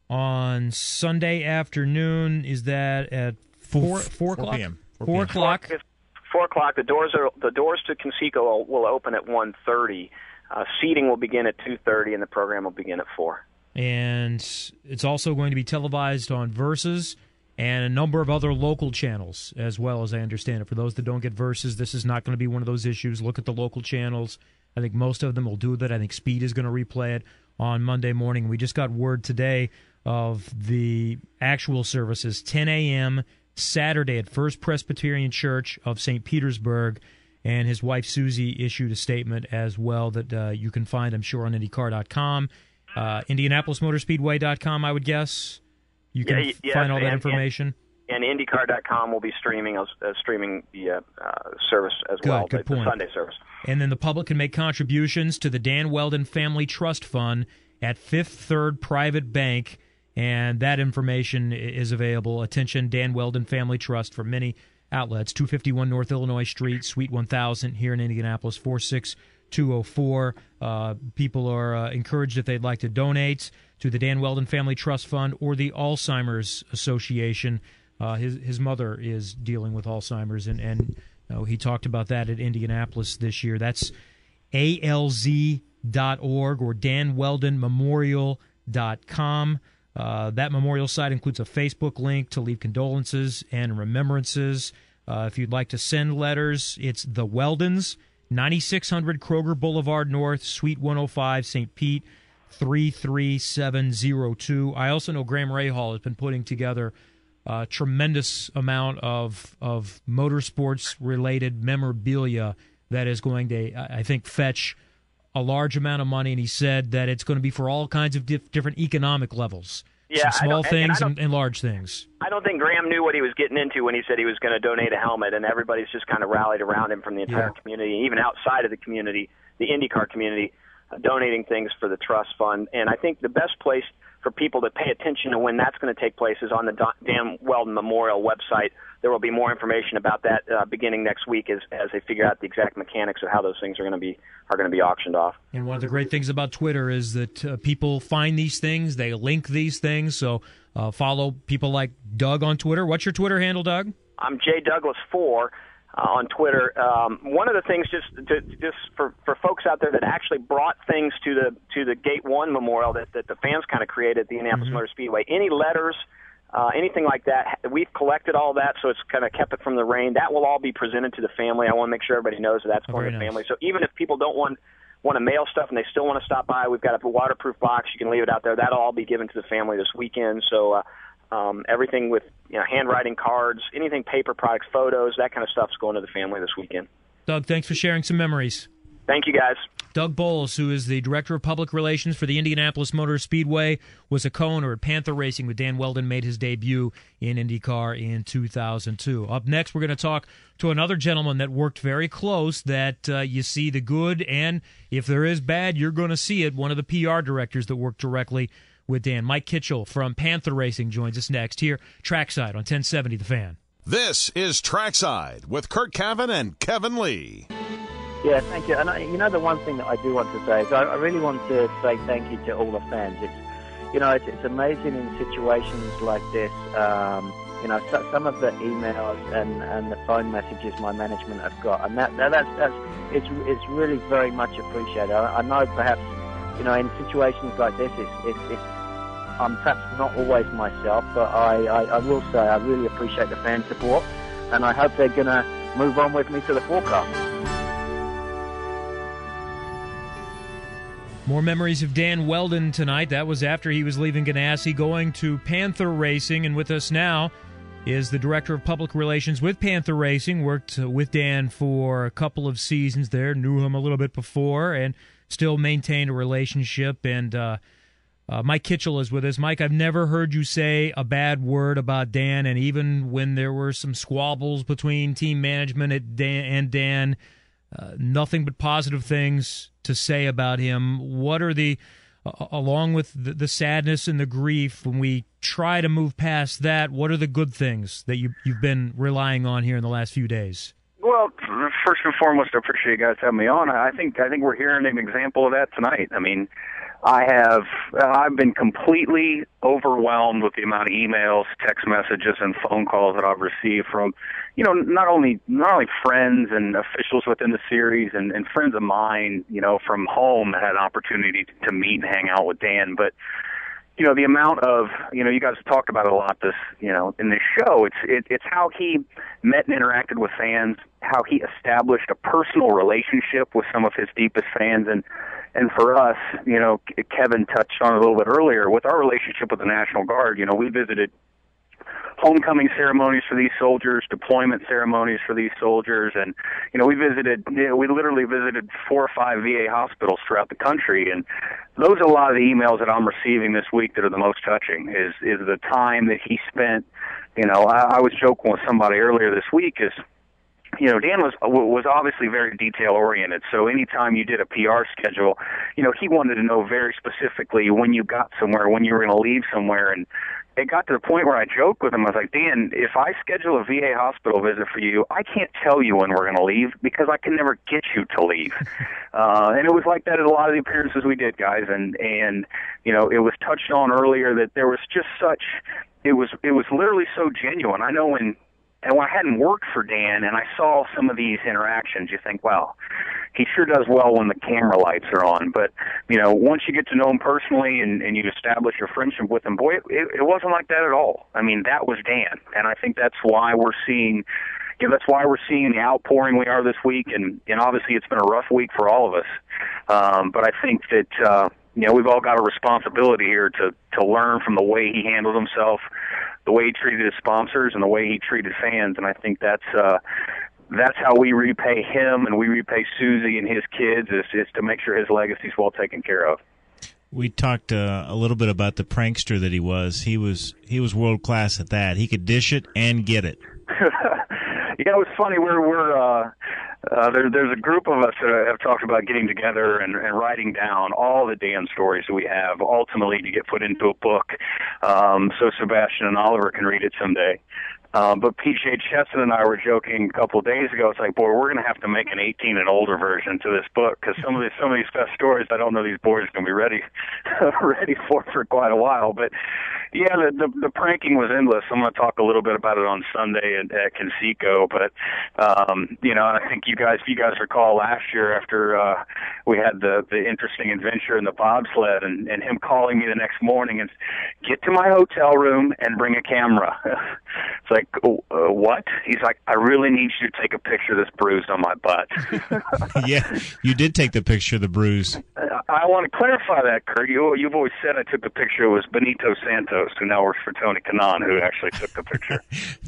on Sunday afternoon. Is that at four four o'clock? four p.m. Four o'clock. Four o'clock. The doors are the doors to Conseco will, will open at one thirty. Uh, seating will begin at two thirty, and the program will begin at four. And it's also going to be televised on Versus and a number of other local channels, as well as I understand it. For those that don't get Versus, this is not going to be one of those issues. Look at the local channels. I think most of them will do that. I think Speed is going to replay it on Monday morning. We just got word today of the actual services, ten a.m. Saturday at First Presbyterian Church of Saint Petersburg, and his wife Susie issued a statement as well that uh, you can find, I'm sure, on IndyCar dot com, uh, Indianapolis Motor Speedway dot com, I would guess. You can yeah, yes, find all that and, information. And, and IndyCar dot com will be streaming uh, streaming the uh, uh, service as good, well, good the, point. the Sunday service. And then the public can make contributions to the Dan Wheldon Family Trust Fund at Fifth Third Private Bank. And that information is available. Attention, Dan Wheldon Family Trust from many outlets. two fifty-one North Illinois Street, Suite one thousand here in Indianapolis, four six two oh four. Uh, people are uh, encouraged if they'd like to donate to the Dan Wheldon Family Trust Fund or the Alzheimer's Association. Uh, his his mother is dealing with Alzheimer's, and, and uh, he talked about that at Indianapolis this year. That's A L Z dot org or Dan Wheldon Memorial dot com. Uh, that memorial site includes a Facebook link to leave condolences and remembrances. Uh, if you'd like to send letters, it's The Wheldons, ninety-six hundred Kroger Boulevard North, Suite one oh five, Saint Pete, three three seven oh two. I also know Graham Rahal has been putting together a tremendous amount of, of motorsports-related memorabilia that is going to, I think, fetch a large amount of money, and he said that it's going to be for all kinds of dif- different economic levels. Yeah, Some small and, things and, and, and large things. I don't think Graham knew what he was getting into when he said he was going to donate a helmet, and everybody's just kind of rallied around him from the entire Yeah. community, even outside of the community, the IndyCar community, uh, donating things for the trust fund. And I think the best place for people to pay attention to when that's going to take place is on the Dan Wheldon Memorial website. There will be more information about that uh, beginning next week as as they figure out the exact mechanics of how those things are going to be are going to be auctioned off. And one of the great things about Twitter is that uh, people find these things, they link these things. So uh, follow people like Doug on Twitter. What's your Twitter handle, Doug? I'm J Douglas four uh, on Twitter. Um, one of the things, just to, just for, for folks out there that actually brought things to the to the Gate One Memorial that, that the fans kind of created at the Indianapolis mm-hmm. Motor Speedway. Any letters, uh, anything like that, we've collected all that, so it's kind of kept it from the rain. That will all be presented to the family. I want to make sure everybody knows that that's oh, going to the nice. family. So even if people don't want want to mail stuff and they still want to stop by, we've got a waterproof box. You can leave it out there. That'll all be given to the family this weekend. So. Uh, Um, everything with you know, handwriting cards, anything paper products, photos, that kind of stuff's going to the family this weekend. Doug, thanks for sharing some memories. Thank you, guys. Doug Bowles, who is the Director of Public Relations for the Indianapolis Motor Speedway, was a co-owner at Panther Racing when Dan Wheldon made his debut in IndyCar in two thousand two. Up next, we're going to talk to another gentleman that worked very close, that uh, you see the good, and if there is bad, you're going to see it. One of the P R directors that worked directly with Dan. Mike Kitchell from Panther Racing joins us next here, Trackside on ten seventy The Fan. This is Trackside with Kurt Cavan and Kevin Lee. Yeah, thank you. And I, you know, the one thing that I do want to say is I, I really want to say thank you to all the fans. It's, you know, it's, it's amazing in situations like this. Um, you know, so, some of the emails and, and the phone messages my management have got, and that, that that's that's it's it's really very much appreciated. I, I know perhaps, you know, in situations like this, it's it's, it's I'm perhaps not always myself, but I, I, I will say I really appreciate the fan support, and I hope they're going to move on with me to the forecast. More memories of Dan Wheldon tonight. That was after he was leaving Ganassi, going to Panther Racing, and with us now is the Director of Public Relations with Panther Racing. Worked uh, with Dan for a couple of seasons there, knew him a little bit before, and still maintained a relationship. And uh, Uh, Mike Kitchell is with us. Mike, I've never heard you say a bad word about Dan, and even when there were some squabbles between team management at Dan and Dan, uh, nothing but positive things to say about him. What are the, uh, along with the, the sadness and the grief, when we try to move past that, what are the good things that you, you've been relying on here in the last few days? Well, first and foremost, I appreciate you guys having me on. I think I think we're hearing an example of that tonight. I mean, I have I've been completely overwhelmed with the amount of emails, text messages, and phone calls that I've received from, you know, not only not only friends and officials within the series and, and friends of mine, you know, from home that had an opportunity to meet and hang out with Dan, but you know, the amount of, you know, you guys have talked about it a lot this, you know, in this show. It's it, it's how he met and interacted with fans, how he established a personal relationship with some of his deepest fans. And, and for us, you know, Kevin touched on it a little bit earlier, with our relationship with the National Guard, you know, we visited homecoming ceremonies for these soldiers, deployment ceremonies for these soldiers, and you know we visited, you know, we literally visited four or five V A hospitals throughout the country, and those are a lot of the emails that I'm receiving this week that are the most touching. Is is the time that he spent. You know, I, I was joking with somebody earlier this week. Is you know, Dan was was obviously very detail oriented. So anytime you did a P R schedule, you know, he wanted to know very specifically when you got somewhere, when you were going to leave somewhere, and it got to the point where I joked with him. I was like, Dan, if I schedule a V A hospital visit for you, I can't tell you when we're going to leave because I can never get you to leave. uh, and it was like that at a lot of the appearances we did, guys. And, and, you know, it was touched on earlier that there was just such, it was, it was literally so genuine. I know when, and when I hadn't worked for Dan and I saw some of these interactions, you think, well, he sure does well when the camera lights are on. But, you know, once you get to know him personally and, and you establish your friendship with him, boy, it, it wasn't like that at all. I mean, that was Dan. And I think that's why we're seeing, you know, that's why we're seeing the outpouring we are this week. And, and obviously it's been a rough week for all of us. Um, but I think that, uh, you know, we've all got a responsibility here to, to learn from the way he handled himself, the way he treated his sponsors, and the way he treated fans. And I think that's uh, that's how we repay him and we repay Susie and his kids, is, is to make sure his legacy is well taken care of. We talked uh, a little bit about the prankster that he was. He was he was world class at that. He could dish it and get it. You know, it's funny. We're we're uh, uh, there, there's a group of us that have talked about getting together and, and writing down all the Dan stories that we have, ultimately to get put into a book, um, so Sebastian and Oliver can read it someday. Um, but P J Chesson and I were joking a couple of days ago. It's like, boy, we're going to have to make an eighteen and older version to this book, because some of these some of these best stories, I don't know these boys are going to be ready ready for for quite a while. But yeah, the, the the pranking was endless. I'm going to talk a little bit about it on Sunday at, at Conseco. But um, you know, I think you guys, if you guys recall last year after uh, we had the the interesting adventure in the bobsled, and, and him calling me the next morning and get to my hotel room and bring a camera. It's like, uh, what? He's like, I really need you to take a picture of this bruise on my butt. Yeah, you did take the picture of the bruise. I, I want to clarify that, Kurt. You, you've always said I took the picture. It was Benito Santos, who now works for Tony Kanaan, who actually took the picture.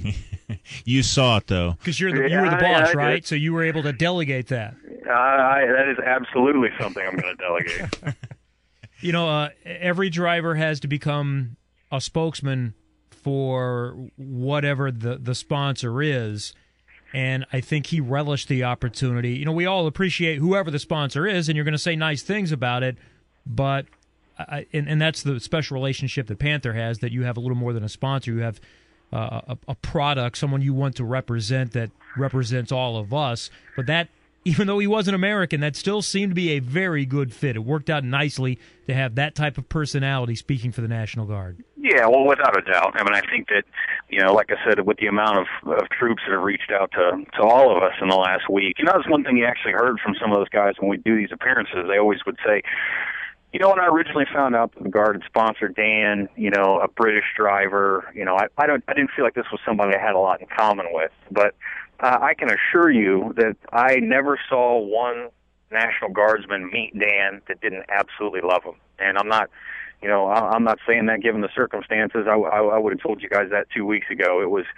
You saw it, though. Because you're the, you were the yeah, boss, I, I right? So you were able to delegate that. Uh, I, that is absolutely something I'm going to delegate. You know, uh, every driver has to become a spokesman for whatever the, the sponsor is, and I think he relished the opportunity. You know, we all appreciate whoever the sponsor is, and you're going to say nice things about it, but I, and, and that's the special relationship that Panther has, that you have a little more than a sponsor. You have uh, a, a product, someone you want to represent that represents all of us, but that, even though he wasn't American, that still seemed to be a very good fit. It worked out nicely to have that type of personality speaking for the National Guard. Yeah, well, without a doubt. I mean, I think that, you know, like I said, with the amount of, of troops that have reached out to, to all of us in the last week, you know, that's one thing you actually heard from some of those guys when we do these appearances. They always would say, you know, when I originally found out that the Guard had sponsored Dan, you know, a British driver, you know, I, I don't, I didn't feel like this was somebody I had a lot in common with. But uh, I can assure you that I never saw one National Guardsman meet Dan that didn't absolutely love him. And I'm not, you know, I'm not saying that given the circumstances. I, I, I would have told you guys that two weeks ago. It was,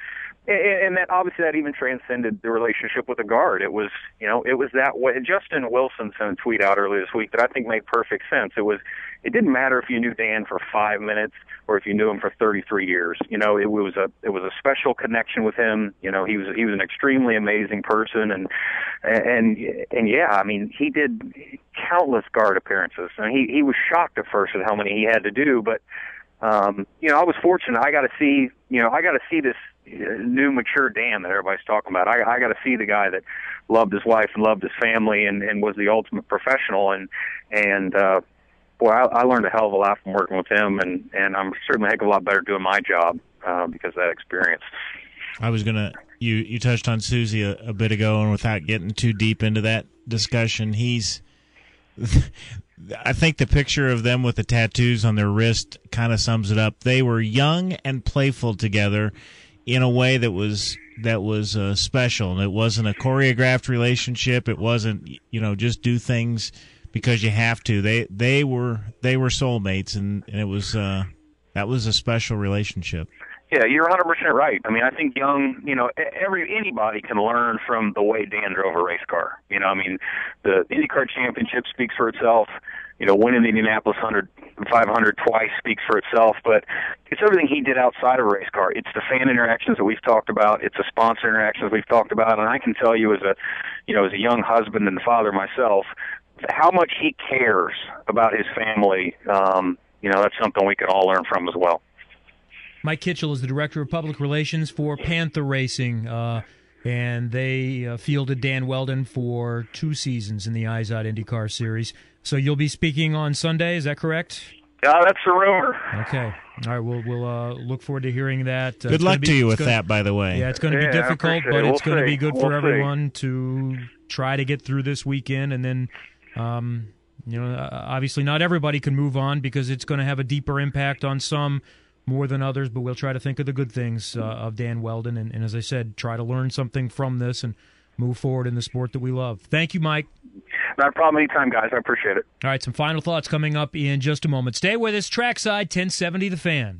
and, and that obviously that even transcended the relationship with the guard. It was, you know, it was that way. Justin Wilson sent a tweet out earlier this week that I think made perfect sense. It was, it didn't matter if you knew Dan for five minutes or if you knew him for thirty-three years. You know, it was a, it was a special connection with him. You know, he was, he was an extremely amazing person, and, and, and yeah, I mean, he did countless guard appearances, and he, he was shocked at first at how many he had to do, but. Um, you know, I was fortunate. I got to see, you know, I got to see this new mature Dan that everybody's talking about. I, I got to see the guy that loved his wife and loved his family and, and was the ultimate professional. And, and, uh, boy, I, I learned a hell of a lot from working with him, and, and I'm certainly a heck of a lot better doing my job, uh, because of that experience. I was going to, you, you touched on Susie a, a bit ago, and without getting too deep into that discussion, he's, I think the picture of them with the tattoos on their wrist kind of sums it up. They were young and playful together in a way that was that was uh, special. It wasn't a choreographed relationship. It wasn't, you know, just do things because you have to. They they were they were soulmates, and, and it was uh, that was a special relationship. Yeah, you're one hundred percent right. I mean, I think young, you know, every anybody can learn from the way Dan drove a race car. You know, I mean, the IndyCar Championship speaks for itself. You know, winning the Indianapolis five hundred twice speaks for itself. But it's everything he did outside of a race car. It's the fan interactions that we've talked about. It's the sponsor interactions we've talked about. And I can tell you, as a, you know, as a young husband and father myself, how much he cares about his family. Um, you know, that's something we can all learn from as well. Mike Kitchell is the Director of Public Relations for Panther Racing, uh, and they uh, fielded Dan Wheldon for two seasons in the IZOD IndyCar Series. So you'll be speaking on Sunday, is that correct? Yeah, that's the rumor. Okay. All right, we'll we'll uh, look forward to hearing that. Uh, good luck be, to you with gonna, that, by the way. Yeah, it's going to yeah, be difficult, but it. we'll it's going to be good we'll for see. everyone to try to get through this weekend, and then, um, you know, obviously not everybody can move on because it's going to have a deeper impact on some more than others, but we'll try to think of the good things uh, of Dan Wheldon, and, and as I said, try to learn something from this and move forward in the sport that we love. Thank you, Mike. Not a problem anytime, guys. I appreciate it. All right, some final thoughts coming up in just a moment. Stay with us, Trackside ten seventy The Fan.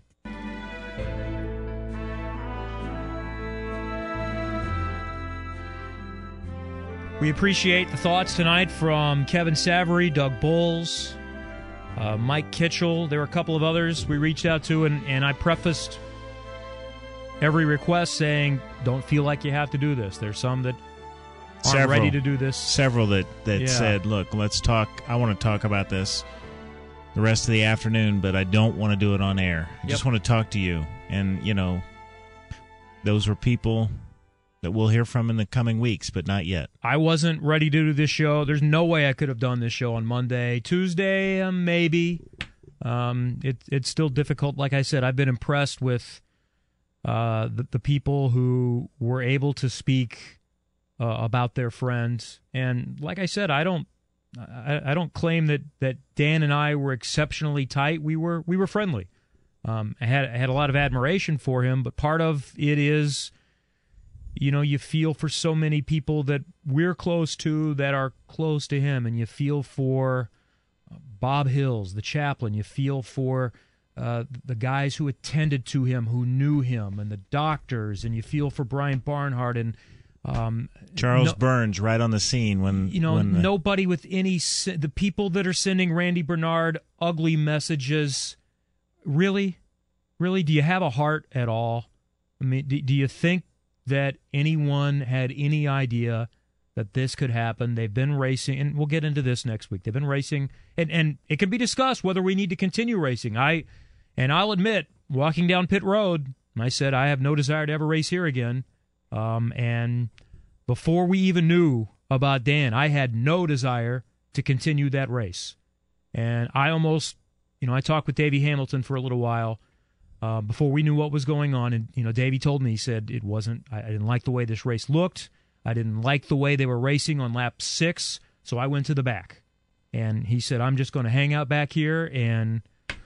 We appreciate the thoughts tonight from Kevin Savary, Doug Bowles, Uh, Mike Kitchell. There were a couple of others we reached out to, and, and I prefaced every request saying, don't feel like you have to do this. There's some that aren't several, ready to do this. Several that, that Yeah. said, look, let's talk. I want to talk about this the rest of the afternoon, but I don't want to do it on air. I Yep. just want to talk to you. And, you know, those were people that we'll hear from in the coming weeks, but not yet. I wasn't ready to do this show. There's no way I could have done this show on Monday. Tuesday, um, maybe. Um, it, it's still difficult. Like I said, I've been impressed with uh, the, the people who were able to speak uh, about their friends. And like I said, I don't I, I don't claim that, that Dan and I were exceptionally tight. We were we were friendly. Um, I had I had a lot of admiration for him, but part of it is, you know, you feel for so many people that we're close to that are close to him, and you feel for Bob Hills, the chaplain. You feel for uh, the guys who attended to him, who knew him, and the doctors, and you feel for Brian Barnhart and um, Charles no, Burns right on the scene when you know when the, nobody with any the people that are sending Randy Bernard ugly messages. Really, really, do you have a heart at all? I mean, do, do you think that anyone had any idea that this could happen? They've been racing, and we'll get into this next week. They've been racing, and, and it can be discussed whether we need to continue racing. I, and I'll admit, walking down pit road, I said I have no desire to ever race here again. Um, and before we even knew about Dan, I had no desire to continue that race. And I almost, you know, I talked with Davey Hamilton for a little while Uh, before we knew what was going on, and you know, Davey told me, he said it wasn't. I, I didn't like the way this race looked. I didn't like the way they were racing on lap six, so I went to the back. And he said, "I'm just going to hang out back here and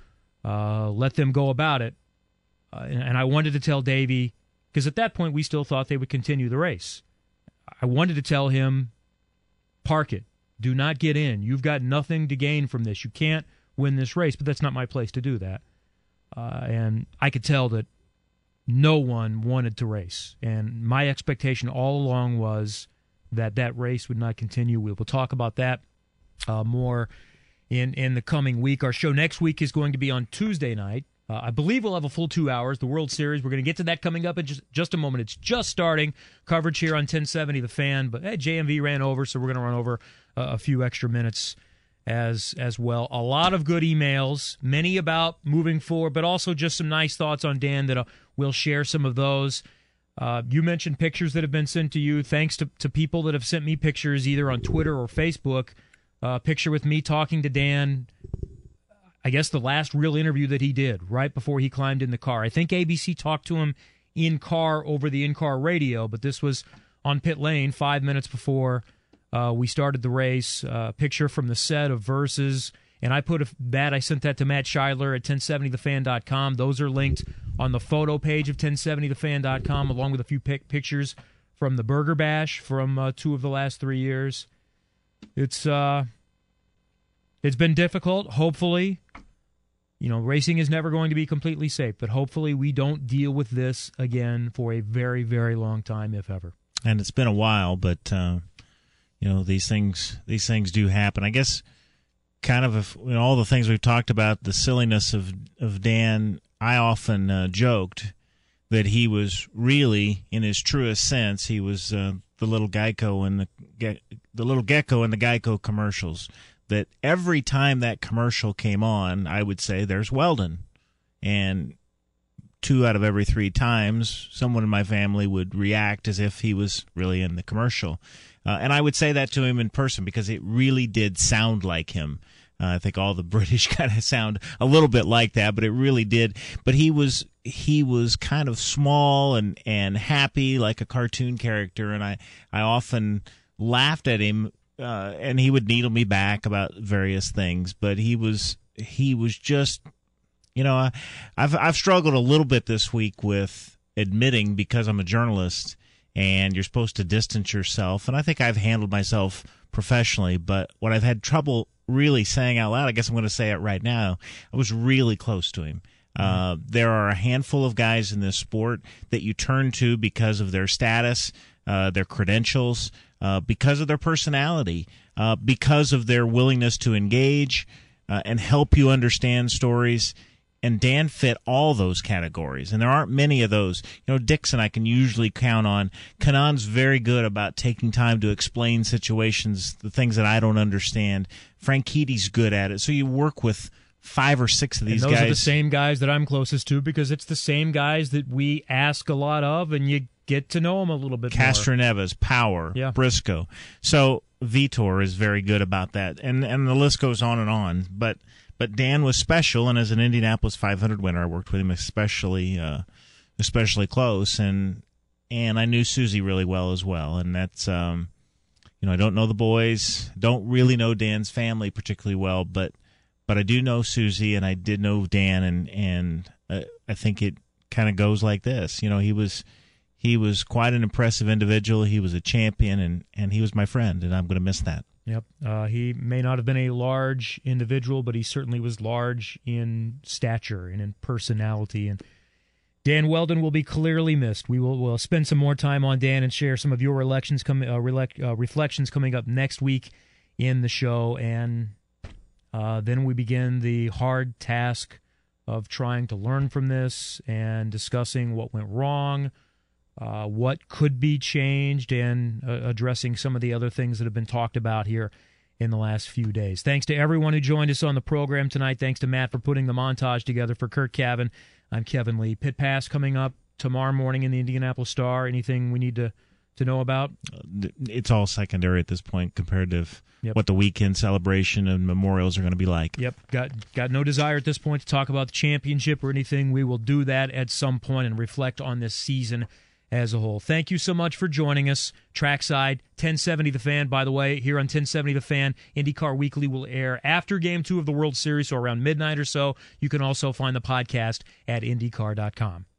uh, let them go about it." Uh, and, and I wanted to tell Davey, because at that point we still thought they would continue the race. I wanted to tell him, "Park it. Do not get in. You've got nothing to gain from this. You can't win this race." But that's not my place to do that. Uh, and I could tell that no one wanted to race. And my expectation all along was that that race would not continue. We will talk about that uh, more in, in the coming week. Our show next week is going to be on Tuesday night. Uh, I believe we'll have a full two hours. The World Series, we're going to get to that coming up in just, just a moment. It's just starting. Coverage here on ten seventy The Fan. But hey, J M V ran over, so we're going to run over uh, a few extra minutes as as well. A lot of good emails, many about moving forward, but also just some nice thoughts on Dan that uh, we'll share some of those. Uh, you mentioned pictures that have been sent to you. Thanks to, to people that have sent me pictures either on Twitter or Facebook. A uh, picture with me talking to Dan, I guess the last real interview that he did right before he climbed in the car. I think A B C talked to him in car over the in-car radio, but this was on pit lane five minutes before uh, we started the race. A uh, picture from the set of Versus, and I put a, that, I sent that to Matt Scheidler at ten seventy the fan dot com. Those are linked on the photo page of ten seventy the fan dot com, along with a few pic- pictures from the Burger Bash from uh, two of the last three years. It's uh, it's been difficult. Hopefully, you know, racing is never going to be completely safe, but hopefully we don't deal with this again for a very, very long time, if ever. And it's been a while, but uh, you know, these things these things do happen. I guess, kind of, if, you know, all the things we've talked about, the silliness of of Dan. I often uh, joked that he was really, in his truest sense, he was uh, the little Geico in the ge- the little gecko in the Geico commercials. That every time that commercial came on, I would say, "There's Weldon," and two out of every three times, someone in my family would react as if he was really in the commercial, uh, and I would say that to him in person because it really did sound like him. Uh, I think all the British kind of sound a little bit like that, but it really did. But he was he was kind of small and, and happy, like a cartoon character, and I, I often laughed at him, uh, and he would needle me back about various things. But he was he was just, you know, I, I've I've struggled a little bit this week with admitting, because I'm a journalist and you're supposed to distance yourself, and I think I've handled myself professionally. But what I've had trouble really saying out loud, I guess I'm going to say it right now, I was really close to him. Uh, there are a handful of guys in this sport that you turn to because of their status, uh, their credentials, uh, because of their personality, uh, because of their willingness to engage uh, and help you understand stories. And Dan fit all those categories, and there aren't many of those. You know, Dixon I can usually count on. Kanan's very good about taking time to explain situations, the things that I don't understand. Frankiti's good at it. So you work with five or six of these and those guys. Those are the same guys that I'm closest to, because it's the same guys that we ask a lot of, and you get to know them a little bit Castro more. Neves, Power, yeah. Briscoe. So Vitor is very good about that, and and the list goes on and on. But but Dan was special, and as an Indianapolis five hundred winner, I worked with him especially uh, especially close, and and I knew Susie really well as well, and that's um, you know, I don't know the boys, don't really know Dan's family particularly well, but but I do know Susie, and I did know Dan, and and uh, I think it kind of goes like this. You know, he was. He was quite an impressive individual. He was a champion, and, and he was my friend, and I'm going to miss that. Yep. Uh, he may not have been a large individual, but he certainly was large in stature and in personality. And Dan Weldon will be clearly missed. We will we'll spend some more time on Dan and share some of your elections com- uh, relec- uh, reflections coming up next week in the show. And uh, then we begin the hard task of trying to learn from this and discussing what went wrong, Uh, what could be changed, and uh, addressing some of the other things that have been talked about here in the last few days. Thanks to everyone who joined us on the program tonight. Thanks to Matt for putting the montage together. For Kurt Cavan, I'm Kevin Lee. Pit Pass coming up tomorrow morning in the Indianapolis Star. Anything we need to, to know about? It's all secondary at this point compared to yep. what the weekend celebration and memorials are going to be like. Yep. Got, got no desire at this point to talk about the championship or anything. We will do that at some point and reflect on this season as a whole. Thank you so much for joining us. Trackside, ten seventy The Fan, by the way, here on ten seventy The Fan, IndyCar Weekly will air after Game two of the World Series, so around midnight or so. You can also find the podcast at IndyCar dot com.